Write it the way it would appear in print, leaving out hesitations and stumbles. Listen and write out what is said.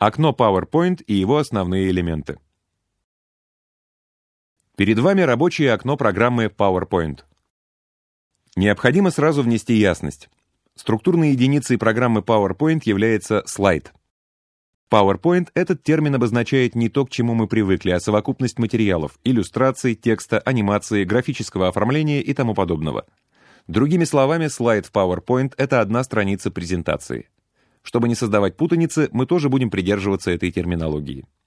Окно PowerPoint и его основные элементы. Перед вами рабочее окно программы PowerPoint. Необходимо сразу внести ясность. Структурной единицей программы PowerPoint является слайд. PowerPoint этот термин обозначает не то, к чему мы привыкли, а совокупность материалов, иллюстраций, текста, анимации, графического оформления и тому подобного. Другими словами, слайд в PowerPoint — это одна страница презентации. Чтобы не создавать путаницы, мы тоже будем придерживаться этой терминологии.